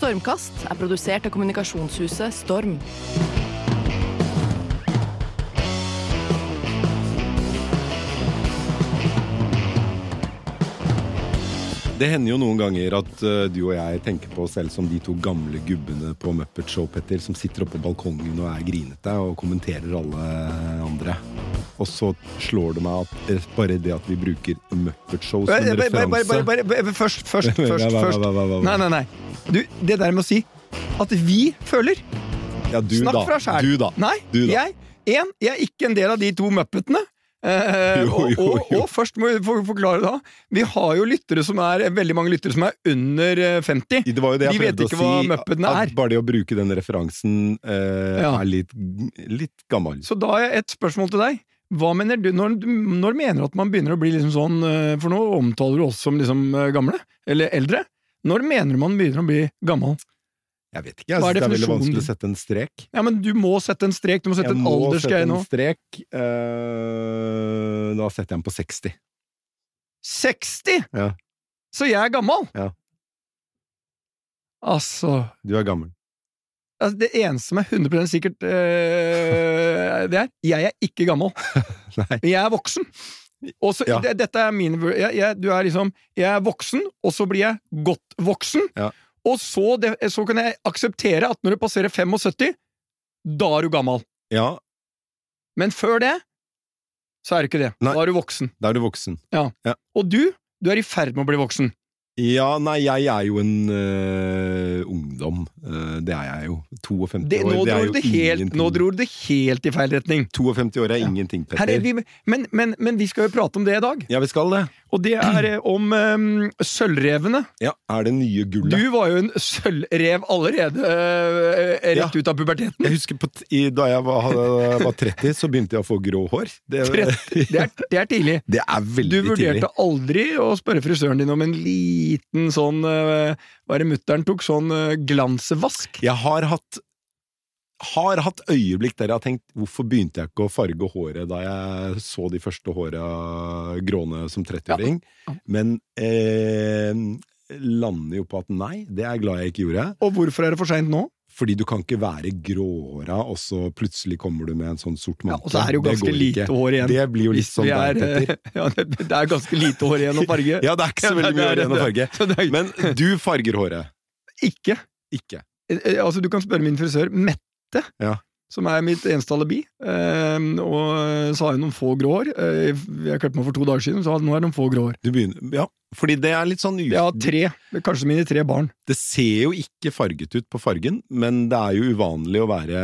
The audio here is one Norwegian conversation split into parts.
Stormkast produsert av kommunikasjonshuset Storm. Det hender jo noen ganger at du og jeg tenker på oss selv som de to gamle gubbene på Muppet Show, Petter, som sitter oppe på balkongen og grinete og kommenterer alle andre. Og så slår det meg at bare det at vi bruker Muppet Show som en referanse... Først. Nei. Du, det der med å si at vi føler. Ja, du Snakk da. fra selv. Du da. Nei, du da. Jeg er ikke en del av de to Muppetene. Og først må vi forklare da. Vi har jo lyttere som veldig mange lyttere som under 50. Det var jo det jeg prøvde å si, hva Muppetene at bare det å bruke den referansen litt gammel. Så da har jeg et spørsmål til deg. Hva mener du, når mener at man begynner å bli liksom sånn, for nå omtaler du oss som liksom gamle, eller eldre? Når mener man begynner å bli gammel? Jeg vet ikke, jeg synes det veldig vanskelig å sette en strek. Ja, men du må sette en strek, du må sette en aldersgreie nå. Jeg må sette en strek, da setter jeg den på 60. 60? Ja. Så jeg gammel? Ja. Altså... Du gammel. Altså, det eneste som 100% sikkert, det jeg ikke gammel. Nei. Jeg voksen. Og så, dette min... Du liksom... Jeg voksen, og så blir jeg godt voksen. Ja. Og så kan jeg akseptere at når du passerer 75, da du gammel. Ja. Men før det, så det ikke det. Nei. Da du voksen. Da du voksen. Ja. Og du i ferd med å bli voksen. Ja, nei, jeg jo en ungdom. Det jeg jo. 52 år. Nå dro du det helt i feil retning. 52 år ingenting, Petter. Men vi skal jo prate om det i dag. Ja, vi skal det. Og det om sølvrevene. Ja, det nye gullet. Du var jo en sølvrev allerede rett ut av puberteten. Jeg husker da jeg var 30, så begynte jeg å få grå hår. Det tidlig. Det veldig tidlig. Du vurderte aldri å spørre frisøren din om en liten sånn, hva det mutteren tok, sånn glansevask? Jeg har hatt øyeblikk der jeg har tenkt, hvorfor begynte jeg ikke å farge håret da jeg så de første hårene gråne som 30-åring? Ja. Men lander jo på at nei, det jeg glad jeg ikke gjorde. Og hvorfor det for sent nå? Fordi du kan ikke være gråhåra, og så plutselig kommer du med en sånn sort mantel. Ja, og så det jo ganske lite hår igjen. Det blir jo litt sånn der, Petter. Ja, det ganske lite hår igjen å farge. Ja, det ikke så veldig mye hår igjen å farge. Men du farger håret. Ikke. Altså, du kan spørre min frisør, Mette, som mitt eneste alibi, og så har jeg noen få grå hår. Jeg klippet meg for 2 dager siden, så nå noen få grå hår. Du begynner, fordi det litt sånn... Ja, 3. Kanskje mine 3 barn. Det ser jo ikke farget ut på fargen, men det jo uvanlig å være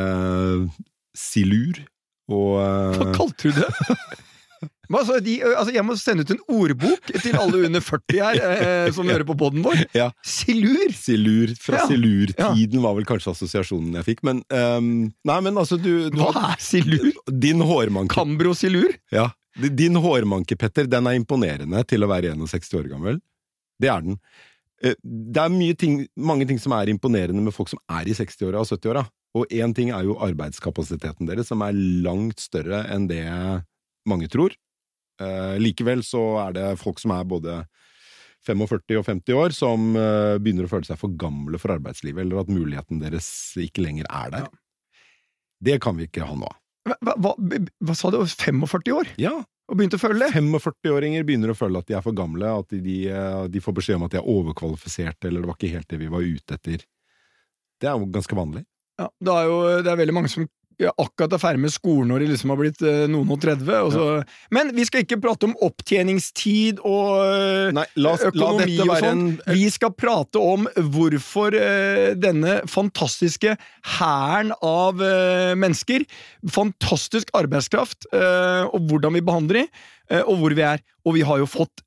silur. Hva kalte du det? Altså, jeg må sende ut en ordbok til alle under 40 her, som hører på podden vår. Ja. Silur! Silur, fra silurtiden var vel kanskje assosiasjonen jeg fikk, men... nei, men altså, Hva silur? Din hårmanke... Cambro-silur? Ja. Din hårmanke, Petter, den imponerende til å være 61 år gammel. Det den. Det mange ting som imponerende med folk som i 60-åra og 70-åra. Og en ting jo arbeidskapasiteten deres, som langt større enn det mange tror. Likevel så det folk som både 45 og 50 år som begynner å føle seg for gamle for arbeidslivet, eller at muligheten deres ikke lenger der. Det kan vi ikke ha nå. Hva sa du? 45 år? Ja. Og begynte å føle det? 45-åringer begynner å føle at de for gamle, at de får beskjed om at de overkvalifisert, eller det var ikke helt det vi var ute etter. Det jo ganske vanlig. Ja, det veldig mange som akkurat ferdig med skolen når de liksom har blitt noen og 30. Men vi skal ikke prate om opptjeningstid og økonomi og sånn. Vi skal prate om hvorfor denne fantastiske hæren av mennesker, fantastisk arbeidskraft, og hvordan vi behandler dem, og hvor vi Og vi har jo fått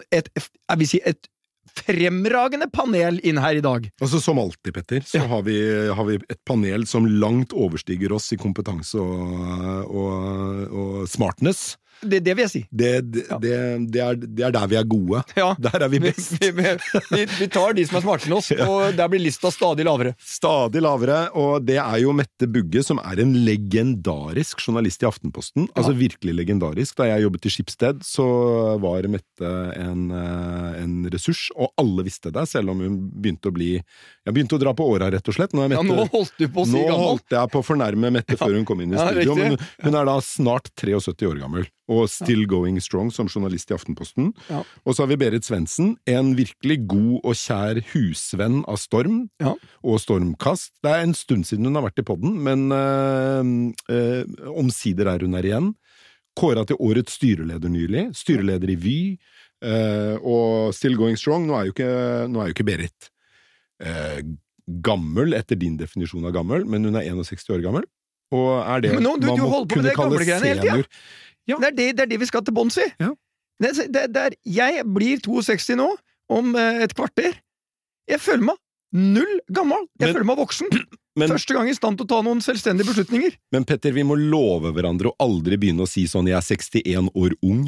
et fremragende panel inn her i dag. Altså, som alltid, Petter, så har vi et panel som langt overstiger oss i kompetanse og smartness. det vil jeg si. Det er der vi er gode. Ja. Der er vi best. Vi tar de som er smarte til oss, og der blir lista stadig lavere. Stadig lavere, og det er jo Mette Bugge, som er en legendarisk journalist i Aftenposten. Altså virkelig legendarisk. Da jeg jobbet i Schibsted, så var Mette en ressurs, og alle visste det, selv om hun begynte å dra på åra, rett og slett. Nå holdt du på å si gammel. Nå holdt jeg på å fornærme Mette før hun kom inn i studio, men hun er da snart 73 år gammel, og still going strong som journalist i Aftenposten. Ja. Og så har vi Berit Svendsen, en virkelig god og kjær husvenn av Storm, og Stormkast. Det er en stund siden hun har vært i podden, men omsider er hun her igjen. Kåret til årets styreleder nylig, styreleder i Vy, og still going strong. Nå er jo ikke Berit gammel, etter din definisjon av gammel, men hun er 61 år gammel. Og er det man må kunne kalle senior? Ja. Det er det vi skal til bunns i. Ja. Jeg blir 62 nå, om et kvarter. Jeg føler meg null gammel. Jeg føler meg voksen. Første gang i stand til å ta noen selvstendige beslutninger. Men Petter, vi må love hverandre å aldri begynne å si sånn, jeg er 61 år ung.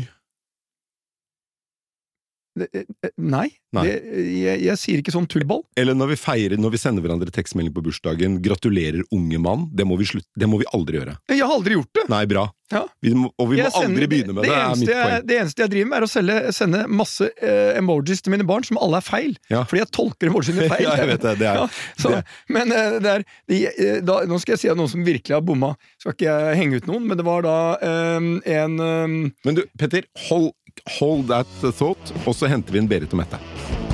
Nei. Jeg sier ikke sånn tullball. Eller når vi sender hverandre tekstmelding på bursdagen, gratulerer unge mann, det må vi aldri gjøre. Jeg har aldri gjort det. Nei, bra. Ja. Vi må aldri begynne med det. Det eneste jeg driver med er å sende masse emojis til mine barn, som alle er feil. Ja. Fordi jeg tolker emojiene feil. Ja, jeg vet det. Men nå skal jeg si at noen som virkelig har bomma. Skal ikke jeg henge ut noen, men det var da Men du, Petter, hold that thought, og så henter vi en Berit og Mette.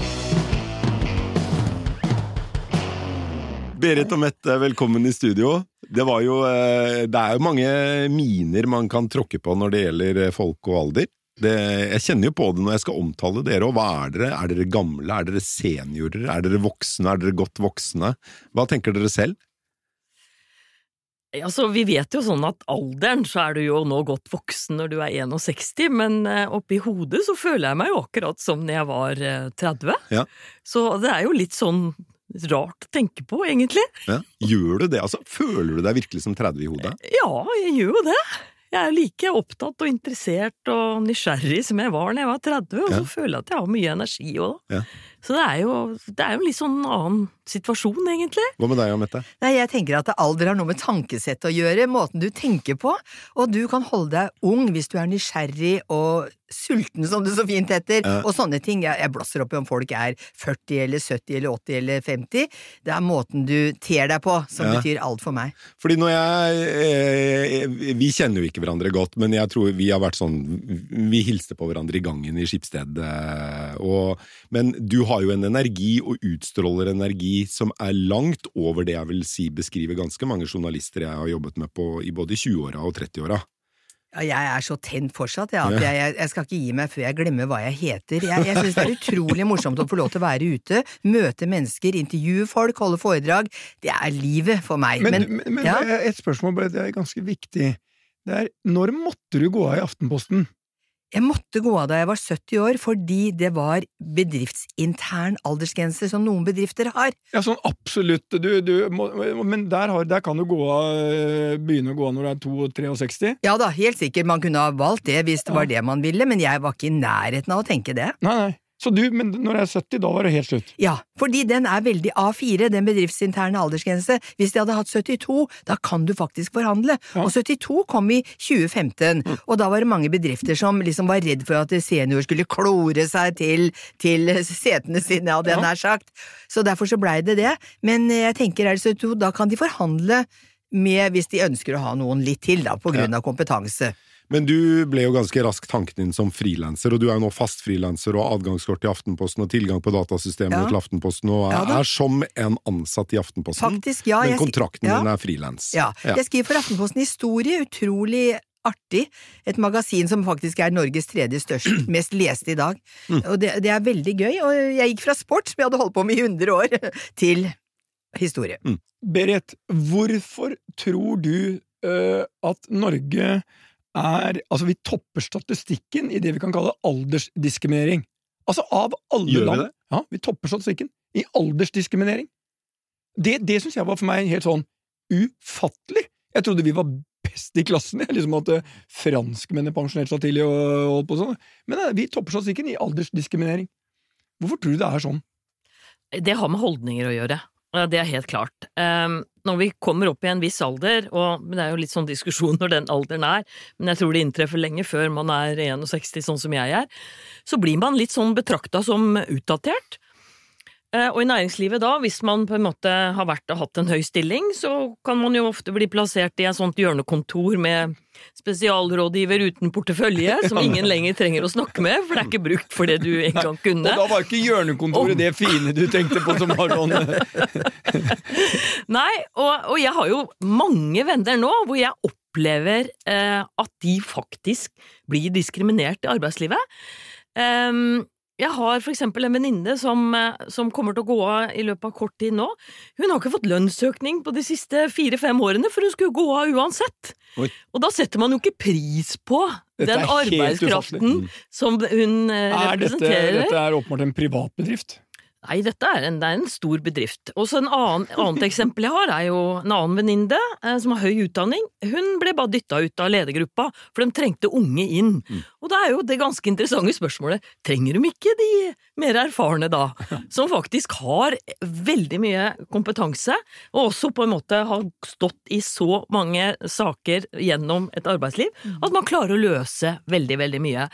Berit og Mette, velkommen i studio. Det er jo mange miner man kan tråkke på når det gjelder folk og alder. Jeg kjenner jo på det når jeg skal omtale dere, og hva er dere? Er dere gamle? Er dere seniorer? Er dere voksne? Er dere godt voksne? Hva tenker dere selv? Altså, vi vet jo sånn at alderen, så er du jo nå godt voksen når du er 61, men oppi hodet så føler jeg meg jo akkurat som når jeg var 30. Ja. Så det er jo litt sånn rart å tenke på, egentlig. Ja. Gjør du det? Altså, føler du deg virkelig som 30 i hodet? Ja, jeg gjør jo det. Jeg er like opptatt og interessert og nysgjerrig som jeg var når jeg var 30, og så føler jeg at jeg har mye energi også. Ja. Så det er jo en litt sånn annen situasjon, egentlig. Hva med deg, Mette? Nei, jeg tenker at alder har noe med tankesett å gjøre, måten du tenker på, og du kan holde deg ung hvis du er nysgjerrig og sulten, som det så fint heter, og sånne ting. Jeg blåser opp i om folk er 40 eller 70 eller 80 eller 50. Det er måten du ter deg på som betyr alt for meg. Fordi vi kjenner jo ikke hverandre godt, men jeg tror vi har vært sånn, vi hilste på hverandre i gangen i Schibsted, men du har jo en energi og utstråler energi som er langt over det jeg vil si beskriver ganske mange journalister jeg har jobbet med i både 20-åra og 30-åra. Ja, jeg er så tent fortsatt, at jeg skal ikke gi meg før jeg glemmer hva jeg heter. Jeg synes det er utrolig morsomt å få lov til å være ute, møte mennesker, intervjue folk, holde foredrag. Det er livet for meg. Men et spørsmål, det er ganske viktig. Det er, når måtte du gå av i Aftenposten? Jeg måtte gå av da jeg var 70 år, fordi det var bedriftsintern aldersgrense som noen bedrifter har. Ja, sånn absolutt. Men der kan du begynne å gå av når du er 62-63? Ja da, helt sikkert. Man kunne ha valgt det hvis det var det man ville, men jeg var ikke i nærheten av å tenke det. Nei. Så men når jeg er 70, da var det helt slutt? Ja, fordi den er veldig A4, den bedriftsinterne aldersgrense. Hvis de hadde hatt 72, da kan du faktisk forhandle. Ja. Og 72 kom i 2015, og da var det mange bedrifter som liksom var redd for at senior skulle klore seg til setene sine, hadde jeg nær sagt. Så derfor så ble det. Men jeg tenker, er det 72, da kan de forhandle med, hvis de ønsker å ha noen litt til da, på grunn av kompetanse. Men du ble jo ganske raskt tanken din som frilanser, og du er jo nå fast frilanser og adgangskort til Aftenposten og tilgang på datasystemene til Aftenposten, og er som en ansatt i Aftenposten. Faktisk, ja. Men kontrakten din er frilans. Ja, jeg skriver for Aftenposten historie, utrolig artig. Et magasin som faktisk er Norges tredje største, mest leste i dag. Og det er veldig gøy, og jeg gikk fra sport, som jeg hadde holdt på med i 100 år, til historie. Berit, hvorfor tror du at Norge vi topper statistikken i det vi kan kalle aldersdiskriminering. Altså av alle land. Ja, vi topper statistikken i aldersdiskriminering. Det synes jeg var for meg helt sånn ufattelig. Jeg trodde vi var best i klassen, liksom at franskmennene pensjonerte seg tidlig og holdt på sånn. Men vi topper statistikken i aldersdiskriminering. Hvorfor tror du det sånn? Det har med holdninger å gjøre. Det helt klart. Når vi kommer opp i en viss alder, og det jo litt sånn diskusjon når den alderen men jeg tror det inntreffer lenge før man 61, sånn som jeg så blir man litt sånn betraktet som utdatert. Og i næringslivet da, hvis man på en måte har hatt en høy stilling, så kan man jo ofte bli plassert i en sånt hjørnekontor med spesialrådgiver uten portefølje, som ingen lenger trenger å snakke med, for det ikke brukt for det du en gang kunne. Og da var ikke hjørnekontoret det fine du tenkte på som var sånn. Nei, og jeg har jo mange venner nå, hvor jeg opplever at de faktisk blir diskriminert i arbeidslivet. Jeg har for eksempel en venninne som kommer til å gå av i løpet av kort tid nå. Hun har ikke fått lønnsøkning på de siste 4-5 årene, for hun skulle gå av uansett. Oi. Og da setter man jo ikke pris på den arbeidskraften som hun representerer. Dette åpenbart en privatbedrift? Nei, dette det en stor bedrift. Og så annet eksempel jeg har jo en annen venninne som har høy utdanning. Hun ble bare dyttet ut av ledergruppa, for de trengte unge inn. Og det jo det ganske interessante spørsmålet, trenger de ikke de mer erfarne da, som faktisk har veldig mye kompetanse, og også på en måte har stått i så mange saker gjennom et arbeidsliv, at man klarer å løse veldig, veldig mye.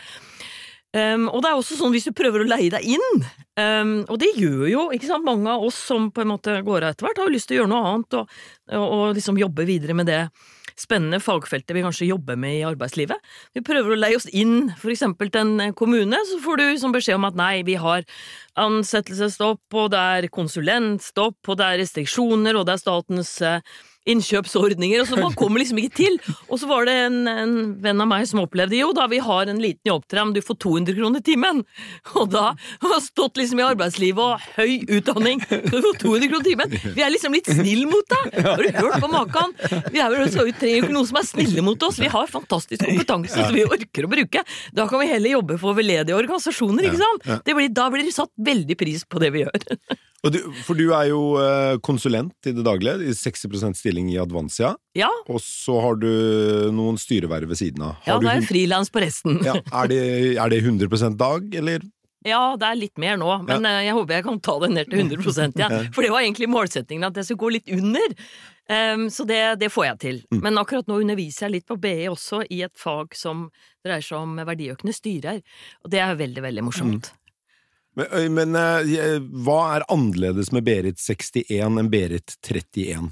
Og det også sånn hvis du prøver å leie deg inn, og det gjør jo, ikke sant, mange av oss som på en måte går av etter hvert har lyst til å gjøre noe annet og liksom jobbe videre med det spennende fagfeltet vi kanskje jobber med i arbeidslivet. Vi prøver å leie oss inn for eksempel til en kommune, så får du som beskjed om at nei, vi har ansettelsesstopp, og det konsulentstopp, og det restriksjoner, og det statens innkjøpsordninger, og så man kommer liksom ikke til. Og så var det en venn av meg som opplevde, jo da, vi har en liten jobb til deg, men du får 200 kroner timen. Og da har jeg stått liksom i arbeidslivet og høy utdanning, så du får 200 kroner timen. Vi liksom litt snill mot deg. Har du hørt på maken? Vi trenger ikke noen som snille mot oss. Vi har fantastisk kompetanse som vi orker å bruke. Da kan vi heller jobbe for veldedige organisasjoner, ikke sant? Da blir det satt veldig pris på det vi gjør. For du jo konsulent i det daglige, i 60% stilling i Advansia, og så har du noen styreverv ved siden av. Ja, det frilans på resten. Ja, det 100% dag, eller? Ja, det litt mer nå, men jeg håper jeg kan ta det ned til 100%, for det var egentlig målsettingen at jeg skulle gå litt under, så det får jeg til. Men akkurat nå underviser jeg litt på BI også i et fag som dreier seg om verdiøkende styrer, og det veldig, veldig morsomt. Men hva annerledes med Berit 61 enn Berit 31?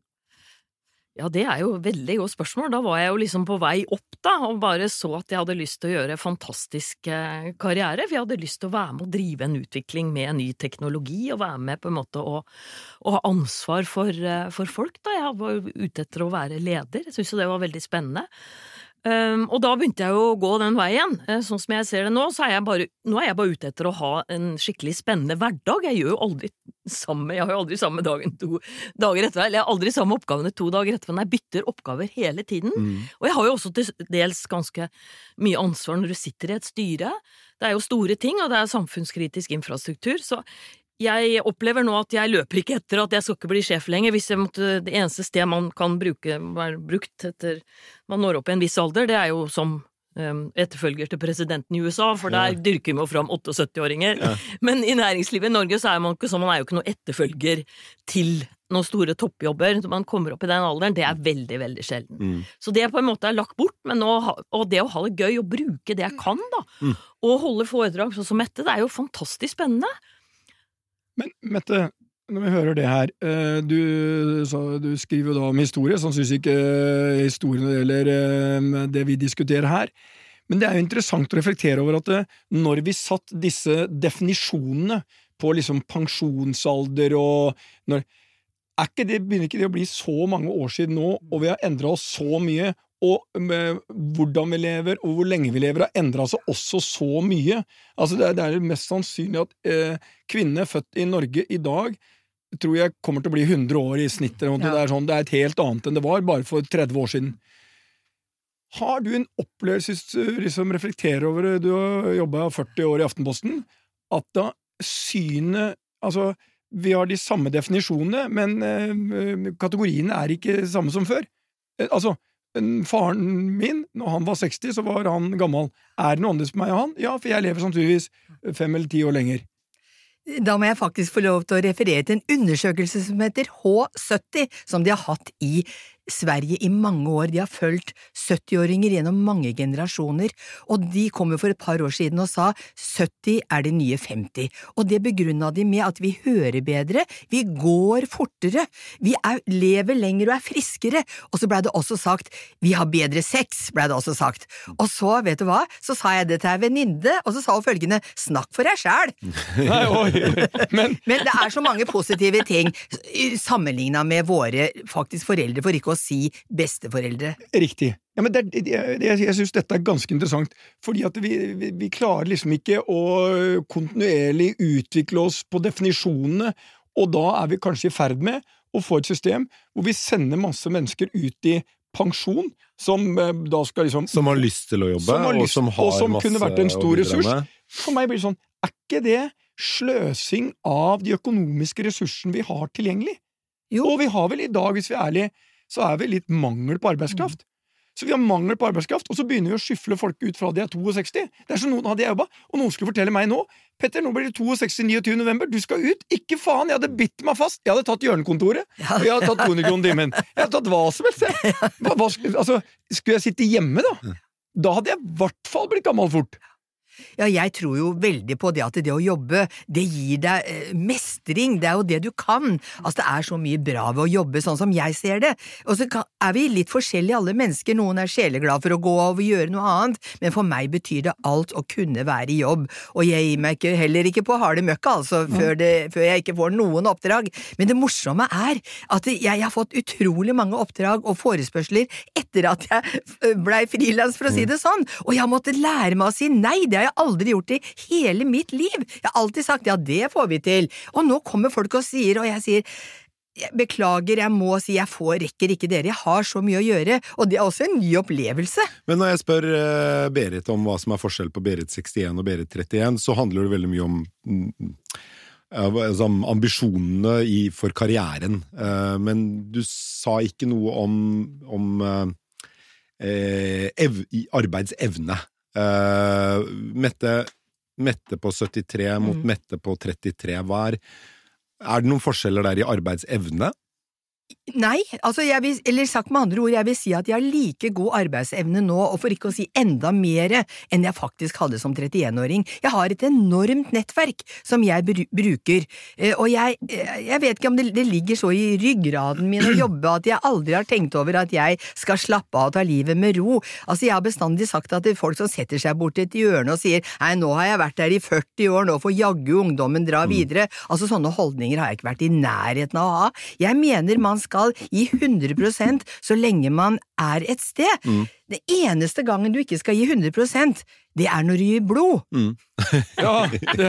Ja, det jo et veldig godt spørsmål. Da var jeg jo liksom på vei opp da, og bare så at jeg hadde lyst til å gjøre fantastisk karriere, for jeg hadde lyst til å være med å drive en utvikling med en ny teknologi, og være med på en måte å ha ansvar for folk da. Jeg var ute etter å være leder. Jeg synes det var veldig spennende. Og da begynte jeg jo å gå den veien. Sånn som jeg ser det nå, så jeg bare ute etter å ha en skikkelig spennende hverdag. Jeg gjør jo aldri samme dagen 2 dager etter, eller jeg har aldri samme oppgavene 2 dager etter, men jeg bytter oppgaver hele tiden. Og jeg har jo også til dels ganske mye ansvar når du sitter i et styre. Det jo store ting, og det samfunnskritisk infrastruktur, så jeg opplever nå at jeg løper ikke etter at jeg skal ikke bli sjef lenger, hvis det eneste sted man kan være brukt etter man når opp i en viss alder, det jo som etterfølger til presidenten i USA, for der dyrker vi jo fram 78-åringer. Men i næringslivet i Norge så man ikke sånn, man jo ikke noe etterfølger til noen store toppjobber, så man kommer opp i den alderen, det veldig, veldig sjelden. Så det på en måte lagt bort, men og det å ha det gøy og bruke det jeg kan da, og holde foredrag sånn som Mette, det jo fantastisk spennende. Men Mette, når vi hører det her, du skriver jo da om historie, sånn synes ikke historien eller det vi diskuterer her, men det jo interessant å reflektere over at når vi satt disse definisjonene på liksom pensjonsalder og begynner ikke det å bli så mange år siden nå, og vi har endret oss så mye, og hvordan vi lever, og hvor lenge vi lever, har endret seg også så mye. Altså det mest sannsynlig at kvinner født i Norge i dag, tror jeg kommer til å bli 100 år i snitt. Det sånn, det et helt annet enn det var bare for 30 år siden. Har du en opplevelse, liksom reflekterer over det, du har jobbet 40 år i Aftenposten, at da synet, altså vi har de samme definisjonene, men kategoriene ikke samme som før. Altså, faren min, når han var 60, så var han gammel. Det noe annet for meg og han? Ja, for jeg lever sannsynligvis 5 eller 10 år lenger. Da må jeg faktisk få lov til å referere til en undersøkelse som heter H70, som de har hatt i Sverige i mange år. De har fulgt 70-åringer gjennom mange generasjoner, og de kom jo for et par år siden og sa 70 det nye 50, og det begrunnet de med at vi hører bedre, vi går fortere, vi lever lenger og friskere, og så ble det også sagt, vi har bedre sex, ble det også sagt. Og så, vet du hva, så sa jeg det til en venninne, og så sa hun følgende, snakk for deg selv. Men det så mange positive ting, sammenlignet med våre faktisk foreldre, for ikke å si besteforeldre. Riktig. Ja, men jeg synes dette ganske interessant, fordi at vi klarer liksom ikke å kontinuerlig utvikle oss på definisjonene, og da vi kanskje i ferd med å få et system hvor vi sender masse mennesker ut i pensjon, som da skal liksom... Som har lyst til å jobbe, og som kunne vært en stor ressurs. For meg blir det sånn, ikke det sløsing av de økonomiske ressursene vi har tilgjengelig? Jo. Og vi har vel i dag, hvis vi ærlige, så vi litt mangel på arbeidskraft. Så vi har mangel på arbeidskraft, og så begynner vi å skyfle folk ut fra de 62. Det som noen hadde jobbet, og noen skulle fortelle meg nå, Petter, nå blir det 62, 29. november, du skal ut, ikke faen, jeg hadde bitt meg fast, jeg hadde tatt hjørnekontoret, og jeg hadde tatt 200 kroner timen, jeg hadde tatt hva som helst, altså, skulle jeg sitte hjemme da? Da hadde jeg i hvert fall blitt gammel fort. Ja, jeg tror jo veldig på det at det å jobbe, det gir deg mestring, det jo det du kan. Altså, det så mye bra ved å jobbe, sånn som jeg ser det. Og så vi litt forskjellige alle mennesker, noen sjeleglad for å gå av og gjøre noe annet, men for meg betyr det alt å kunne være i jobb, og jeg gir meg heller ikke på harde møkka, altså, før jeg ikke får noen oppdrag. Men det morsomme at jeg har fått utrolig mange oppdrag og forespørsler etter at jeg ble frilans, for å si det sånn, og jeg har måttet lære meg å si nei, det har jeg aldri gjort i hele mitt liv. Jeg har alltid sagt, ja, det får vi til. Og nå kommer folk og sier, og jeg sier, beklager, jeg må si, rekker ikke dere, jeg har så mye å gjøre, og det også en ny opplevelse. Men når jeg spør Berit om hva som forskjell på Berit 61 og Berit 31, så handler det veldig mye om ambisjonene for karrieren. Men du sa ikke noe om arbeidsevne. Mette på 73 mot Mette på 33, det noen forskjeller der i arbeidsevne? Nei, altså eller sagt med andre ord, jeg vil si at jeg har like god arbeidsevne nå, og for ikke å si enda mer enn jeg faktisk hadde som 31-åring. Jeg har et enormt nettverk som jeg bruker, og jeg vet ikke om det ligger så i ryggraden min å jobbe at jeg aldri har tenkt over at jeg skal slappe av og ta livet med ro. Altså, jeg har bestandig sagt at det folk som setter seg bort til et hjørne og sier, nei, nå har jeg vært der i 40 år, nå får jaggu ungdommen dra videre. Altså, sånne holdninger har jeg ikke vært i nærheten av å ha. Jeg mener man skal gi 100% så lenge man et sted. Det eneste gangen du ikke skal gi 100%, det når du gir blod. Ja,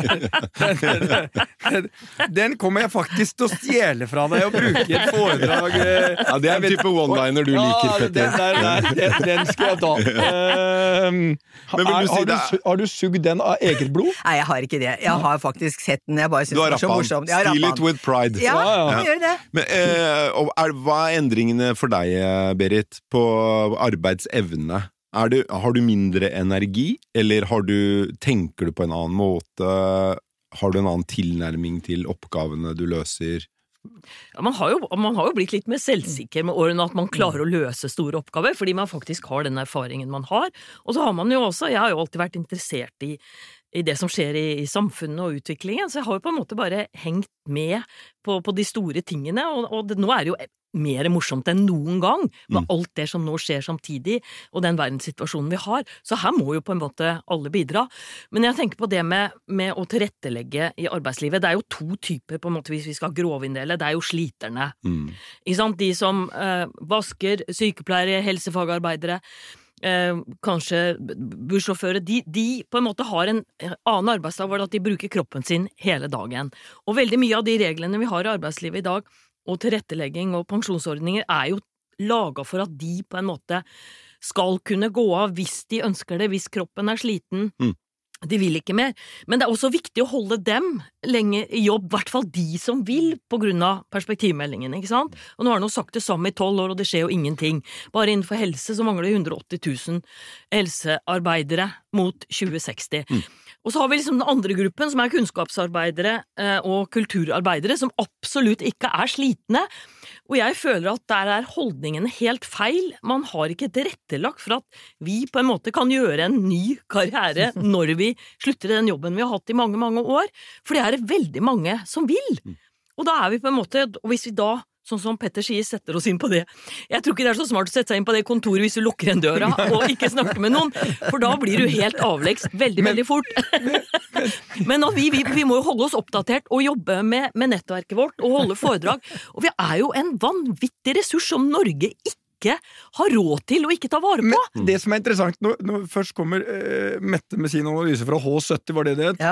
den kommer jeg faktisk til å stjele fra deg og bruke i et foredrag. Ja, det en type one-liner du liker, Petter. Den skal jeg ta. Har du sugd den av eget blod? Nei, jeg har ikke det. Jeg har faktisk sett den. Jeg bare synes det så morsomt. Steal it with pride. Ja, jeg gjør det. Men hva endringene for deg, Berit, på arbeidsevne? Har du mindre energi, eller tenker du på en annen måte? Har du en annen tilnærming til oppgavene du løser? Ja, man har jo blitt litt mer selvsikker med årene at man klarer å løse store oppgaver, fordi man faktisk har den erfaringen man har. Og så har man jo også, jeg har jo alltid vært interessert i det som skjer i samfunnet og utviklingen, så jeg har jo på en måte bare hengt med på de store tingene, og nå det jo mer morsomt enn noen gang, med alt det som nå skjer samtidig, og den verdenssituasjonen vi har. Så her må jo på en måte alle bidra. Men jeg tenker på det med å tilrettelegge i arbeidslivet. Det jo 2 typer, på en måte, hvis vi skal grovinndele. Det jo sliterne. Ikke sant? De som vasker, sykepleiere, helsefagarbeidere, kanskje bussjåfører, de på en måte har en annen arbeidsdag, hvor de bruker kroppen sin hele dagen. Og veldig mye av de reglene vi har i arbeidslivet i dag, og tilrettelegging og pensjonsordninger jo laget for at de på en måte skal kunne gå av hvis de ønsker det, hvis kroppen sliten, De vil ikke mer, men det også viktig å holde dem lenge I jobb, I hvert fall de som vil, på grunn av perspektivmeldingen, ikke sant? Og nå har han jo sagt det samme I 12 år, og det skjer jo ingenting. Bare innenfor helse så mangler det 180 000 helsearbeidere mot 2060. Og så har vi liksom den andre gruppen, som kunnskapsarbeidere og kulturarbeidere, som absolutt ikke slitne. Og jeg føler at der holdningen helt feil. Man har ikke tilrettelagt for at vi på en måte kan gjøre en ny karriere når vi slutter I den jobben vi har hatt I mange, mange år. For det veldig mange som vil. Og da vi på en måte, og hvis vi da, sånn som Petter sier, setter oss inn på det. Jeg tror ikke det så smart å sette seg inn på det kontoret hvis du lukker en døra og ikke snakker med noen, for da blir du helt avleggs veldig fort. Men vi må jo holde oss oppdatert og jobbe med nettverket vårt og holde foredrag. Og vi jo en vanvittig ressurs som Norge ikke har råd til å ikke ta vare på. Men det som interessant, når først kommer Mette med sin analyse fra H70, var det het,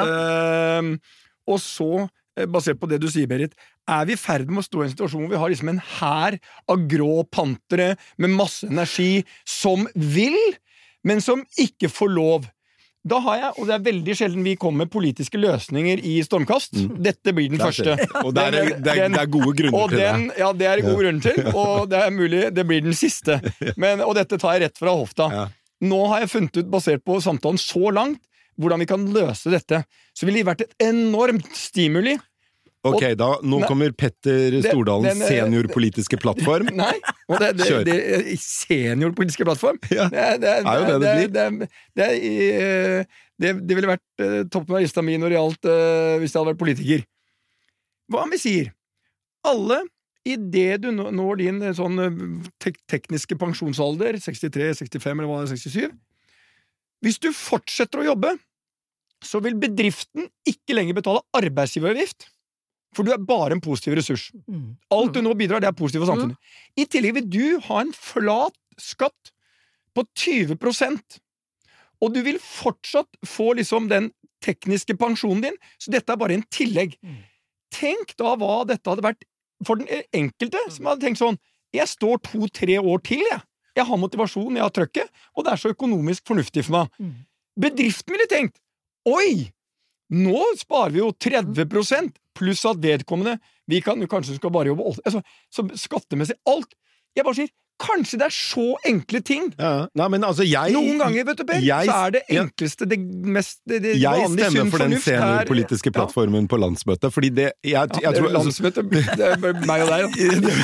og så basert på det du sier, Berit, vi I ferd med å stå I en situasjon hvor vi har liksom en hær av grå pantere med masse energi som vil, men som ikke får lov. Da har jeg, og det veldig sjelden vi kommer med politiske løsninger I Stormkast. Dette blir den første. Og det gode grunner til det. Ja, det gode grunner til, og det mulig det blir den siste. Og dette tar jeg rett fra hofta. Nå har jeg funnet ut, basert på samtalen så langt, hvordan vi kan løse dette. Så ville det vært et enormt stimuli. Ok, nå kommer Petter Stordalens seniorpolitiske plattform. Nei, og det seniorpolitiske plattform. Ja, det jo det blir. Det ville vært toppen av lista mi når det gjaldt hvis jeg hadde vært politiker. Hva vi sier? Alle, I det du når din sånn tekniske pensjonsalder, 63, 65 eller hva 67, hvis du fortsetter å jobbe, så vil bedriften ikke lenger betale arbeidsgiveravgift, for du bare en positiv ressurs. Alt du nå bidrar, det positivt for samfunnet. I tillegg vil du ha en flat skatt på 20%, og du vil fortsatt få liksom den tekniske pensjonen din, så dette bare en tillegg. Tenk da hva dette hadde vært for den enkelte, som hadde tenkt sånn, jeg står 2-3 år til, jeg har motivasjon, jeg har trøkket, og det så økonomisk fornuftig for meg. Bedriften ville tenkt, oi, nå sparer vi jo 30%, pluss at vedkommende, vi kan kanskje skal bare jobbe 80, så skattemessig alt. Jeg bare sier, kanskje det så enkle ting. Ja. Nei, men altså noen ganger, vet du, Per, så det enkleste, det mest det jeg stemmer for den seniorpolitiske plattformen på landsmøtet, fordi det jeg tror landsmøtet, det meg og deg,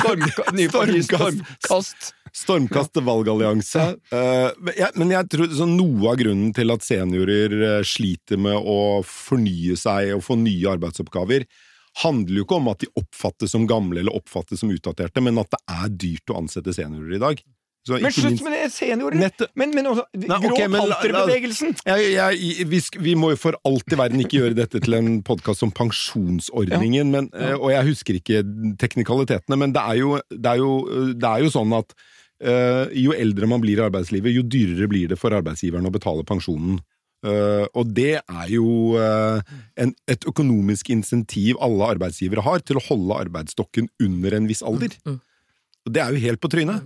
Stormkast valgallianse. Men jeg tror så noe av grunnen til at seniorer sliter med å fornye seg og få nye arbeidsoppgaver, handler jo ikke om at de oppfattes som gamle eller oppfattes som utdaterte, men at det dyrt å ansette seniorer I dag. Så men slutt med det seniorer! Men også, panterbevegelsen! Vi må jo for alt I verden ikke gjøre dette til en podcast om pensjonsordningen, og jeg husker ikke teknikalitetene, men det jo sånn at jo eldre man blir I arbeidslivet, jo dyrere blir det for arbeidsgiveren å betale pensjonen. Og det jo et økonomisk insentiv alle arbeidsgivere har til å holde arbeidsstokken under en viss alder. Og det jo helt på trynet.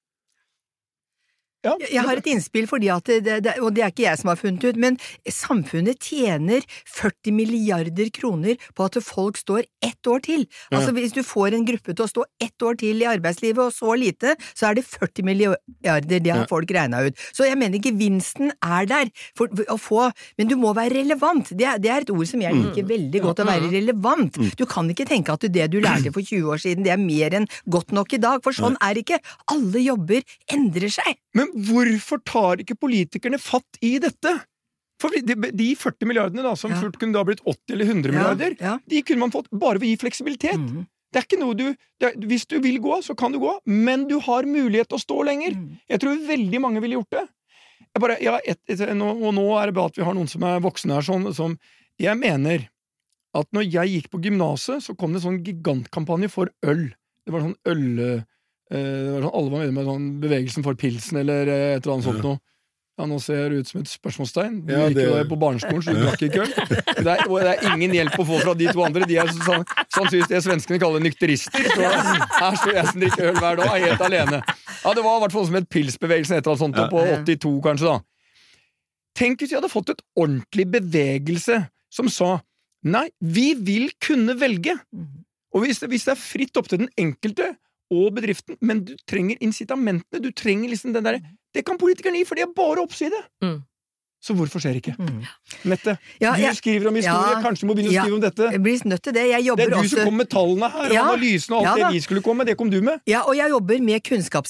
Ja. Jeg har et innspill fordi at og det ikke jeg som har funnet ut, men samfunnet tjener 40 milliarder kroner på at folk står 1 år til. Altså hvis du får en gruppe til å stå 1 år til I arbeidslivet og så lite, så det 40 milliarder, det har folk regnet ut. Så jeg mener gevinsten der for å få, men du må være relevant. Det et ord som jeg liker veldig godt, å være relevant. Du kan ikke tenke at det du lærte for 20 år siden, det mer enn godt nok I dag, for sånn det ikke. Alle jobber endrer seg. Men hvorfor tar ikke politikerne fatt I dette? For de 40 milliardene da, som fort kunne da blitt 80 eller 100 milliarder, de kunne man fått bare ved å gi fleksibilitet. Det ikke noe hvis du vil gå, så kan du gå, men du har mulighet til å stå lenger. Jeg tror veldig mange ville gjort det. Og nå det bra at vi har noen som voksne her, sånn, som jeg mener at når jeg gikk på gymnaset, så kom det en sånn gigantkampanje for øl. Det var sånn øl... Det var sånn, alle var med sånn bevegelsen for pilsen eller et eller annet sånt noe. Ja, nå ser det ut som et spørsmålstegn. Du gikk jo på barneskolen, så du drakk ikke øl. Og det ingen hjelp å få fra de to andre. De sannsynligvis det svenskene kaller nykterister. Så her står jeg som drikker øl hver dag, helt alene. Ja, det var I hvert fall som et pilsbevegelsen et eller annet sånt, på 82 kanskje da. Tenk hvis vi hadde fått et ordentlig bevegelse som sa, nei, vi vil kunne velge. Og hvis det fritt opp til den enkelte og bedriften, men du trenger incitamentene, du trenger liksom den der, det kan politikerne gi, for det bare oppside. Så hvorfor skjer ikke? Mette, du skriver om historie, kanskje må begynne å skrive om dette. Jeg blir nødt til det. Jeg jobber det du som kom med tallene her, og analysene og alt det vi skulle komme med, det kom du med. Ja, og jeg jobber med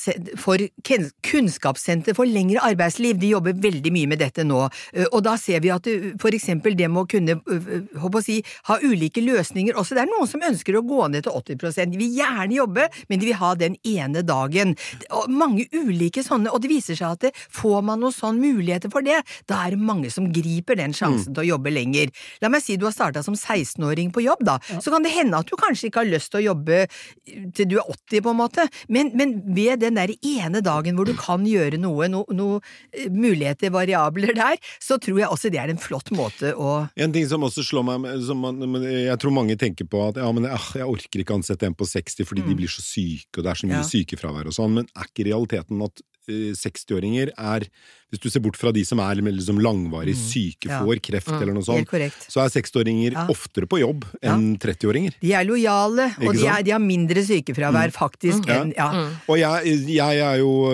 kunnskapssenter for lengre arbeidsliv. De jobber veldig mye med dette nå. Og da ser vi at for eksempel det må kunne ha ulike løsninger også. Det noen som ønsker å gå ned til 80%. De vil gjerne jobbe, men de vil ha den ene dagen. Og mange ulike sånne, og det viser seg at får man noen sånne muligheter for det, da det mange som griper den sjansen til å jobbe lenger. La meg si du har startet som 16-åring på jobb da, så kan det hende at du kanskje ikke har lyst til å jobbe til du 80 på en måte, men ved den der ene dagen hvor du kan gjøre noe muligheter, variabler der, så tror jeg også det en flott måte å... En ting som også slår meg, jeg tror mange tenker på at jeg orker ikke ansette en på 60 fordi de blir så syke, og det så mye sykefravær og sånn, men ikke realiteten at 60-åringer hvis du ser bort fra de som liksom langvarig syke får kreft eller noe sånt, så 60-åringer oftere på jobb enn 30-åringer. De lojale, og de har mindre sykefravær faktisk enn, Og jeg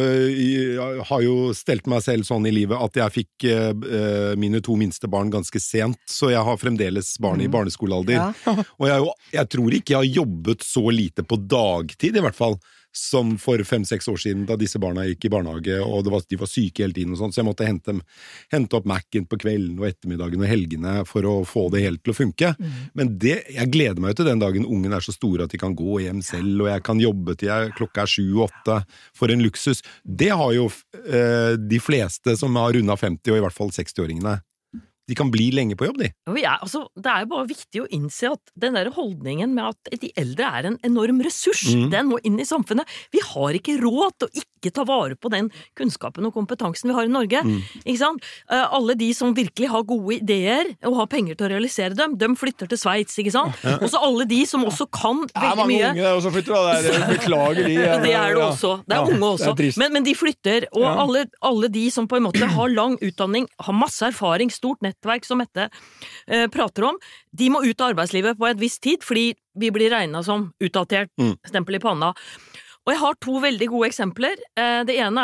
har jo stelt meg selv sånn i livet at jeg fikk mine 2 minste barn ganske sent, så jeg har fremdeles barn i barneskolealder. Og jeg tror ikke jeg har jobbet så lite på dagtid i hvert fall, som for 5-6 år siden da disse barna gikk i barnehage og de var syke hele tiden og sånt, så jeg måtte hente opp Mac-en på kvelden og ettermiddagen og helgene for å få det helt til å funke. Men jeg gleder meg til den dagen ungen så store at de kan gå hjem selv og jeg kan jobbe til klokka 7-8 for en luksus. Det har jo de fleste som har rundet 50 og i hvert fall 60-åringene. De kan bli lenge på jobb, de. Altså, det jo bare viktig å innse at den der holdningen med at de eldre en enorm ressurs, den må inn i samfunnet. Vi har ikke råd til å ikke ta vare på den kunnskapen og kompetansen vi har i Norge. Ikke sant? Alle de som virkelig har gode ideer og har penger til å realisere dem, de flytter til Sveits, ikke sant? Og så alle de som også kan veldig mye. Mange unge der også flytter, da. Beklager de. Det det også. Det unge også. Men de flytter, og alle de som på en måte har lang utdanning, har masse erfaring, stort nettverk som Mette prater om, de må ut av arbeidslivet på et visst tid, fordi vi blir regnet som utdatert, stempel i panna. Og jeg har 2 veldig gode eksempler. Det ene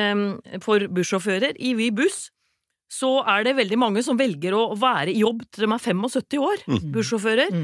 for bussjåfører i Vy Buss, så det veldig mange som velger å være i jobb til de 75 år, bussjåfører.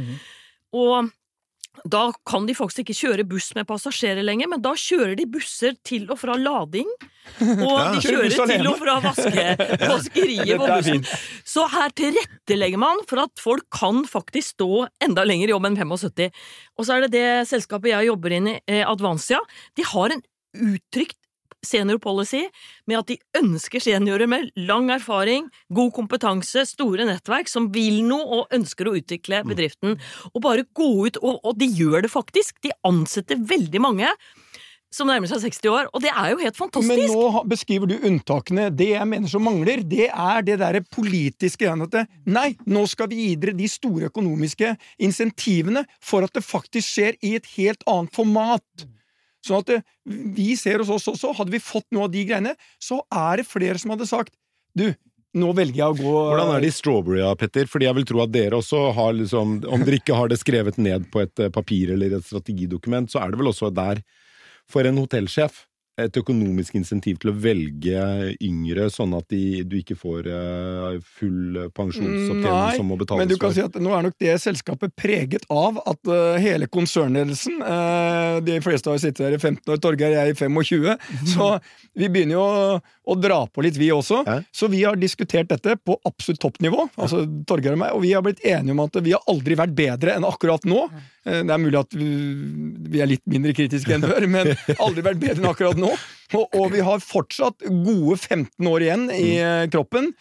Og da kan de faktisk ikke kjøre buss med passasjerer lenger, men da kjører de busser til og fra lading, og de kjører til og fra vaskeriet på bussen. Så her tilrettelegger man for at folk kan faktisk stå enda lenger i jobb enn 75. Og så det selskapet jeg jobber inn i, Advansia, de har en uttrykt seniorpolicy med at de ønsker seniorer med lang erfaring, god kompetanse, store nettverk som vil noe og ønsker å utvikle bedriften og bare gå ut, og de gjør det faktisk, de ansetter veldig mange som nærmer seg 60 år, og det jo helt fantastisk. Men nå beskriver du unntakene. Det jeg mener som mangler, det det der politiske igjen at nei, nå skal vi gi dere de store økonomiske insentivene for at det faktisk skjer i et helt annet format. Sånn at vi ser hos oss også, hadde vi fått noe av de greiene, så det flere som hadde sagt, du, nå velger jeg å gå... Hvordan det i Strawberry, Petter? Fordi jeg vil tro at dere også har liksom, om dere ikke har det skrevet ned på et papir eller et strategidokument, så det vel også der for en hotellsjef et økonomisk insentiv til å velge yngre, sånn at du ikke får full pensjonsopptjening som må betales for. Men du kan si at nå nok det selskapet preget av at hele konsernledelsen, de fleste har sittet her i 15 år, Torgeir jeg i 25, så vi begynner jo å dra på litt vi også, så vi har diskutert dette på absolutt toppnivå, altså Torgeir og meg, og vi har blitt enige om at vi har aldri vært bedre enn akkurat nå. Det mulig at vi litt mindre kritiske enn før, men aldri vært bedre enn akkurat nå. Og vi har fortsatt gode 15 år igjen i kroppen,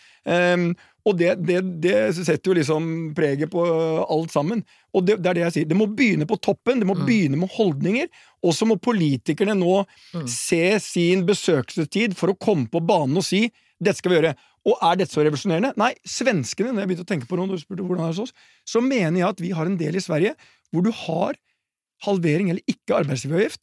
og det setter jo liksom preget på alt sammen. Og det det jeg sier, det må begynne på toppen, det må begynne med holdninger, og så må politikerne nå se sin besøkelsestid for å komme på banen og si, dette skal vi gjøre. Og dette så revolusjonerende? Nei, svenskene, når jeg begynte å tenke på noe, når du spurte hvordan det hos oss, så mener jeg at vi har en del i Sverige hvor du har halvering eller ikke arbeidsgiveravgift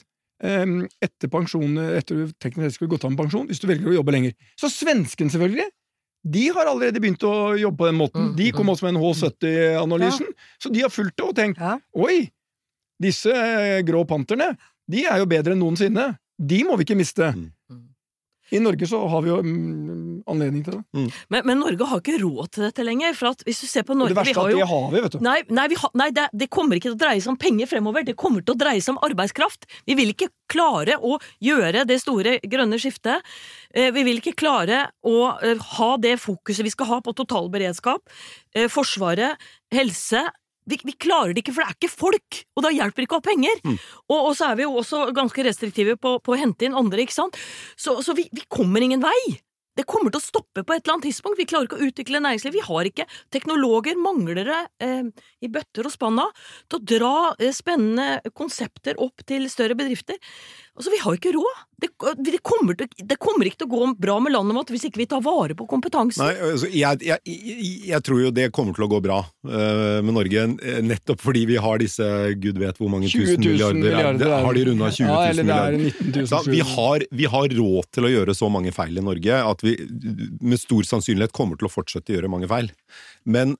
etter pensjon, etter du teknisk skulle gått av med pensjon, hvis du velger å jobbe lenger. Så svensken selvfølgelig, de har allerede begynt å jobbe på den måten. De kom også med en H70-analysen, så de har fulgt det og tenkt, oi, disse grå panterne, de jo bedre enn noensinne. De må vi ikke miste. I Norge så har vi jo anledning til det. Men Norge har ikke råd til dette lenger, for at hvis du ser på Norge... Det verste at det har vi, vet du. Nei, det kommer ikke til å dreie seg om penger fremover, det kommer til å dreie seg om arbeidskraft. Vi vil ikke klare å gjøre det store grønne skiftet. Vi vil ikke klare å ha det fokuset vi skal ha på totalberedskap, forsvaret, helse. Vi klarer det ikke, for det ikke folk, og da hjelper det ikke å ha penger. Og så vi jo også ganske restriktive på å hente inn andre, ikke sant? Så vi kommer ingen vei. Det kommer til å stoppe på et eller annet tidspunkt. Vi klarer ikke å utvikle næringsliv. Vi har ikke teknologer, manglere i bøtter og spanna til å dra spennende konsepter opp til større bedrifter. Altså, vi har ikke råd. Det kommer ikke til å gå bra med landet vårt hvis ikke vi tar vare på kompetansen. Nei, altså, jeg tror jo det kommer til å gå bra med Norge, nettopp fordi vi har disse, Gud vet hvor mange 20 000 milliarder har de rundet 20 000 milliarder. 19 000. Vi har råd til å gjøre så mange feil i Norge at vi med stor sannsynlighet kommer til å fortsette å gjøre mange feil. Men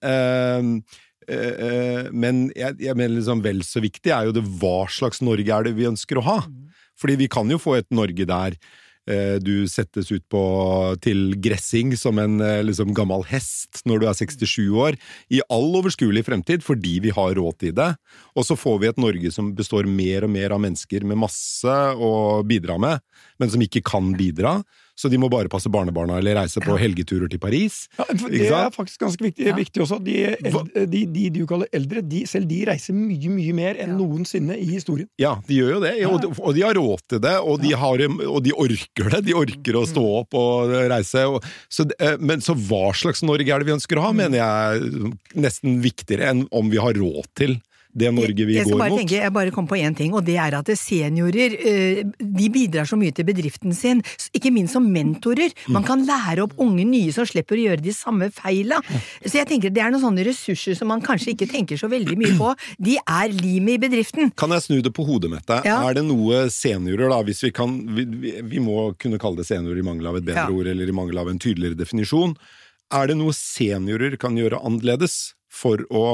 jeg mener liksom vel så viktig jo det hva slags Norge det vi ønsker å ha. Fordi vi kan jo få et Norge der du settes ut til gressing som en liksom gammel hest når du 67 år, i all overskuelig fremtid, fordi vi har råd til det. Og så får vi et Norge som består mer og mer av mennesker med masse å bidra med, men som ikke kan bidra. Så de må bare passe barnebarna eller reise på helgeturer til Paris. Ja, det faktisk ganske viktig også. De du kaller eldre, selv de reiser mye, mye mer enn noensinne i historien. Ja, de gjør jo det, og de har råd til det, og de orker det. De orker å stå opp og reise. Men så hva slags Norge det vi ønsker å ha, mener jeg nesten viktigere enn om vi har råd til det Norge vi går mot. Jeg bare kom på en ting, og det at seniorer, de bidrar så mye til bedriften sin, ikke minst som mentorer. Man kan lære opp unge nye som slipper å gjøre de samme feila. Så jeg tenker, det noen sånne ressurser som man kanskje ikke tenker så veldig mye på. De limet i bedriften. Kan jeg snu det på hodet, Mette? Ja. Det noe seniorer, da, hvis vi kan, vi må kunne kalle det seniorer i mangel av et bedre ord, eller i mangel av en tydeligere definisjon. Det noe seniorer kan gjøre annerledes for å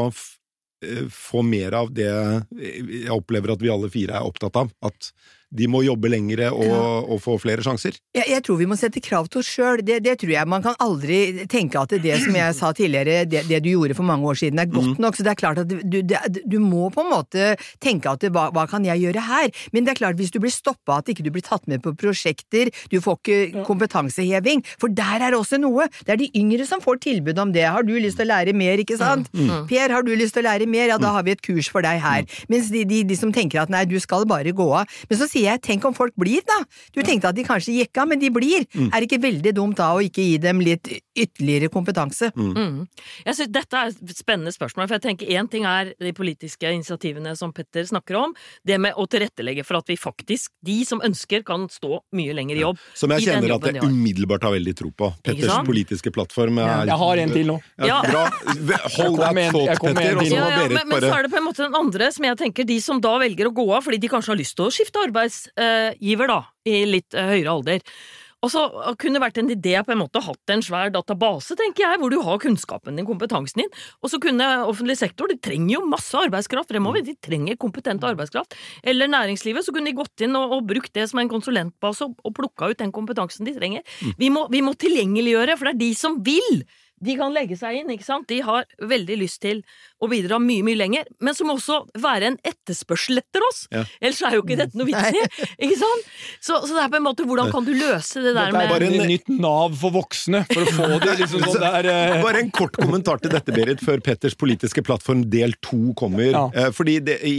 få mer av det jeg opplever at vi alle fire opptatt av, at de må jobbe lengre og få flere sjanser? Jeg tror vi må sette krav til oss selv. Det tror jeg. Man kan aldri tenke at det som jeg sa tidligere, det du gjorde for mange år siden godt nok, så det klart at du må på en måte tenke at hva kan jeg gjøre her? Men det klart, hvis du blir stoppet, at ikke du blir tatt med på prosjekter, du får ikke kompetanseheving, for der det også noe. Det de yngre som får tilbud om det. Har du lyst til å lære mer, ikke sant? Per, har du lyst til å lære mer? Ja, da har vi et kurs for deg her. Mens de som tenker at nei, du skal bare gå av. Men så sier jeg, tenk om folk blir da. Du tenkte at de kanskje gikk av, men de blir. Det ikke veldig dumt da å ikke gi dem litt ytterligere kompetanse? Jeg synes dette et spennende spørsmål, for jeg tenker en ting de politiske initiativene som Petter snakker om, det med å tilrettelegge for at vi faktisk, de som ønsker, kan stå mye lenger i jobb. Som jeg kjenner at jeg umiddelbart har veldig tro på. Petters politiske plattform Jeg har en til nå. Bra. Hold that thought, Petter, og så må dere men så det på en måte den andre, som jeg tenker, de som da velger å gå av, fordi de kanskje har lyst til å skifte arbeidsgiver da, i litt høyere alder. Og så kunne vært en idé på en måte hatt en svær database, tenker jeg, hvor du har kunnskapen din, kompetansen din, og så kunne offentlig sektor, de trenger jo masse arbeidskraft fremover, de trenger kompetent arbeidskraft, eller næringslivet, så kunne de gått inn og brukt det som en konsulentbase og plukket ut den kompetansen de trenger. Vi må tilgjengeliggjøre, for det de som vil, de kan legge seg inn, ikke sant? De har veldig lyst til å bidra mye, mye lenger, men som også være en etterspørsel etter oss. Ellers jo ikke dette noe vits i, ikke sant? Så det på en måte, hvordan kan du løse det der med... Dette bare en nytt nav for voksne, for å få det liksom sånn der... Bare en kort kommentar til dette, Berit, før Petters politiske plattform del 2 kommer. Fordi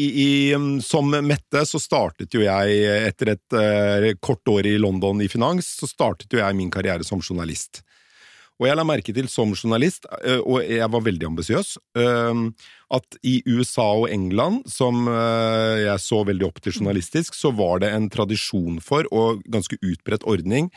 som Mette så startet jo jeg, etter et kort år i London i finans, så startet jo jeg min karriere som journalist. Og jeg la merke til som journalist, og jeg var veldig ambisiøs, at i USA og England, som jeg så veldig opp til journalistisk, så var det en tradisjon for, og ganske utbredt ordning,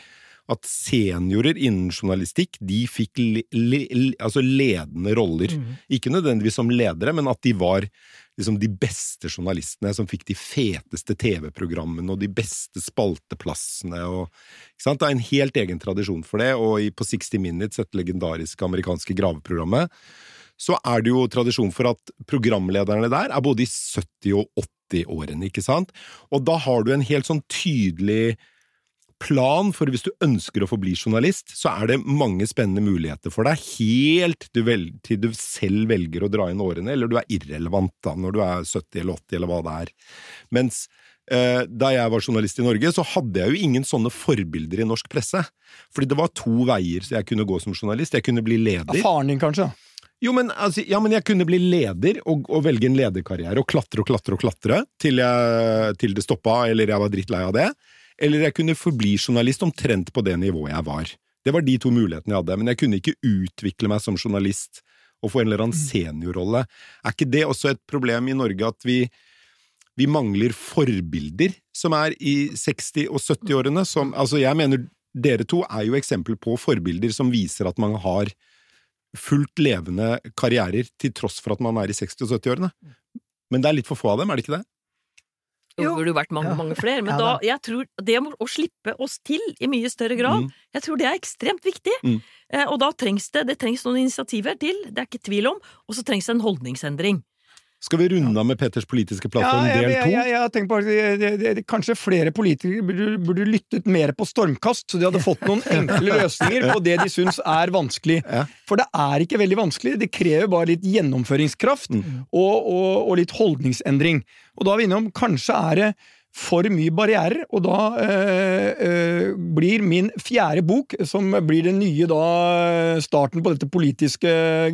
at seniorer innen journalistikk, de fikk altså ledende roller. Ikke nødvendigvis som ledere, men at de var liksom de beste journalistene som fikk de feteste TV-programmene og de beste spalteplassene. Og, ikke sant? Det en helt egen tradisjon for det, og på 60 Minutes, et legendariske amerikanske graveprogrammet, så det jo tradisjon for at programlederne der både i 70- og 80-årene, ikke sant? Og da har du en helt sånn tydelig plan for hvis du ønsker å forbli journalist, så det mange spennende muligheter for deg, helt til du selv velger å dra inn årene, eller du irrelevant da, når du 70 eller 80 eller hva det Mens da jeg var journalist i Norge, så hadde jeg jo ingen sånne forbilder i norsk presse, fordi det var 2 veier så jeg kunne gå som journalist. Jeg kunne bli leder. Faren din kanskje? Jo, men, men jeg kunne bli leder og velge en lederkarriere og klatre til det stoppet, eller jeg var drittlei av det. Eller jeg kunne forbli journalist omtrent på det nivået jeg var. Det var de 2 mulighetene jeg hadde, men jeg kunne ikke utvikle meg som journalist og få en eller annen seniorrolle. Ikke det også et problem i Norge at vi mangler forbilder som i 60- og 70-årene? Altså jeg mener, dere 2 jo eksempel på forbilder som viser at man har fullt levende karrierer til tross for at man i 60- og 70-årene. Men det litt for få av dem, det ikke det? Det burde jo vært mange flere, men jeg tror det å slippe oss til i mye større grad, jeg tror det ekstremt viktig. Og da trengs det trengs noen initiativer til, det ikke tvil om, og så trengs det en holdningsendring. Skal vi runde av med Petters politiske plattform del 2? Jeg tenker på kanskje flere politikere burde lyttet mer på Stormkast, så de hadde fått noen enkle løsninger på det de synes vanskelig. For det ikke veldig vanskelig, det krever bare litt gjennomføringskraft og litt holdningsendring. Og da vi innom, kanskje det for mye barrierer, og da blir min 4. bok, som blir den nye starten på dette politiske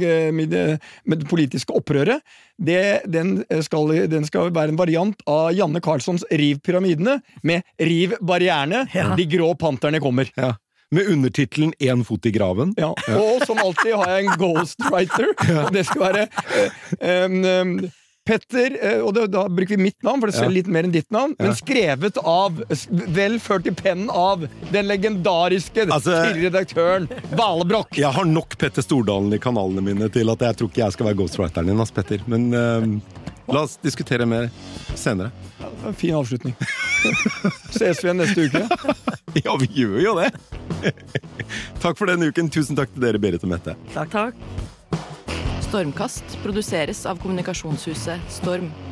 opprøret, den skal være en variant av Janne Karlssons Riv pyramidene, med Riv barrierene, de grå panterne kommer. Ja. Med undertitelen «En fot i graven». Ja. Og som alltid har jeg en ghostwriter, og det skal være Petter, og da bruker vi mitt navn, for det ser litt mer enn ditt navn, men skrevet av, vel ført i pennen av, den legendariske redaktøren Valebrokk. Jeg har nok Petter Stordalen i kanalene mine til at jeg tror ikke jeg skal være ghostwriteren din, Petter. Men la oss diskutere mer senere. En fin avslutning. Ses vi igjen neste uke? Ja, vi gjør jo det. Takk for denne uken. Tusen takk til dere, Berit og Mette. Takk. Stormkast produseres av kommunikasjonshuset Storm.